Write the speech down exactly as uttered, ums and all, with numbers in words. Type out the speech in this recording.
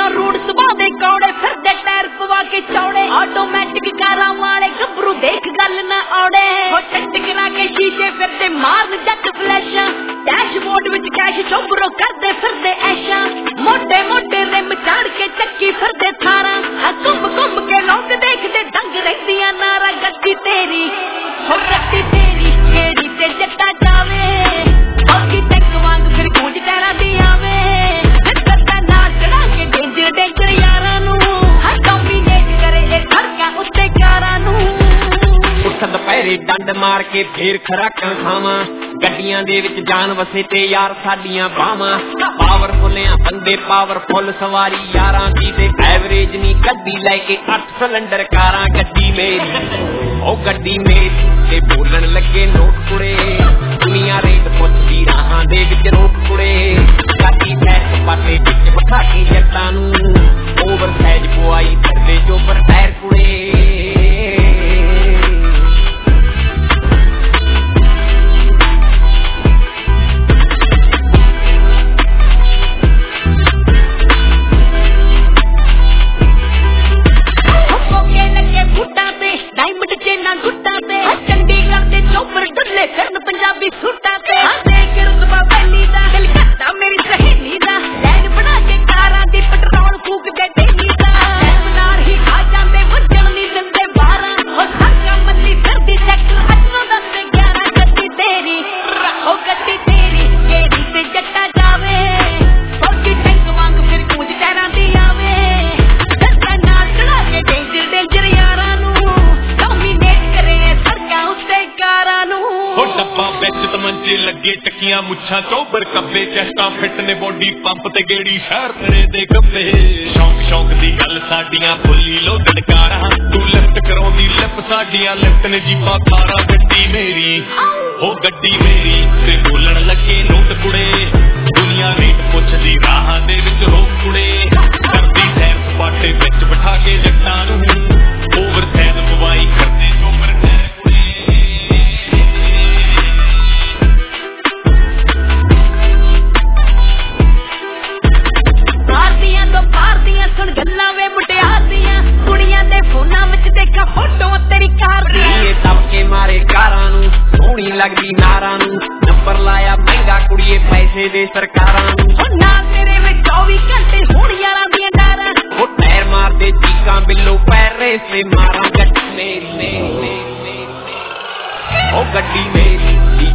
rude सुबह दे कौड़े फिरदे tyre पवा के चौड़े ऑटोमैटिक कारां वाले गबरू देख गल ना औड़े हो टट करा के शीशे फिरदे मारन जट फ्लैशां डैशबोर्ड विच कैश चोबरो करदे फिरदे ऐशा मोटे मोटे रिम चढ़ के चक्की फिरदे थारा घुम घुम के लोग देखदे दंग रहिंदियां नारा गड्डी तेरी हो गड्डी तेरी केड़ी ते जट्टा जावे बाकी टैक वांग फिर गूंज टहरा दी आवे करदा नाल चढ़ा के डेंजर डेंजर यारां नू हर डोमिनेट करे ए खड़का उत्ते कारां नू उठ दुपहरे डंड मार के फेर खराकां खावां गड्डियां दे विच जान वसे ते यार साडियां बावां पावरफुल आ बंदे पावरफुल सवारी यारां दी ते एवरेज नी गड्डी लैके अठ सिलेंडर कारां गड्डी मेरी ओ गड्डी मेरी ते बोलन लगे नोट कुड़े दुनिया रेट पुछदी राहां दे विच रोक कुड़े गड्डी सैट पाटे विच बिठा के जट्टां नू ओवर साइज पवाई फिरदे चोपर टायर कुड़े पंजाबी सूटा पे रुतबा वैली दा दिल करदा मेरी सहेली दा लैन बना के कारां दी पेट्रोल फूक दे डेली दा नार ही खा जांदे वजन नी दिंदे बारां हो साका मल्ली फिरदी सेक्टर अठनों दस ते ग्यारह गड्डी तेरी ओ गड्डी तेरी केड़ी ते जट्टा जावे बाकी टैंक वांग फिर गूंज टहरां दी आवे धक्का नाल चढ़ा के डेंजर डेंजर यारां नू डोमिनेट करे सड़कां उत्ते कारां नू डब्बा बिच तमंचे लगे चक्कियां मुच्छां चोबर कब्बे चेस्टां फिट ने बॉडी पंप ते गेड़ी शहर करे दे गब्बे शौक शौक दी गल साडियां फुल्ली लोडड कारां तू लिफ्ट कराउंदी लिप साडियां लिफ्ट ने जीपां थारा गड्डी मेरी हो गड्डी मेरी ते बोलण लगे नोट कुड़े दुनिया रेट पुछदी राहां दे विच रोक कुड़े करदी सैर सपाटे विच बिठा के जट्टां नू ओवर साइज पवाई करदे चोपर सुन गल्लां वे मुटियार दियां कुड़ियां दे फोनां विच देखा फोटो तेरी कार दी ये दबके मारे कारां नू सोहणी लगदी नारां नू नंबर लाया महंगा कुड़िए पैसे दे सरकारां नू ओ ना तेरे विच चौबीस घंटे हुण यारां दियां डारां ओ पैर मार दे चीकां बिल्लो पैर रेस ते मारां गड्डी मेरी ओ गड्डी मेरी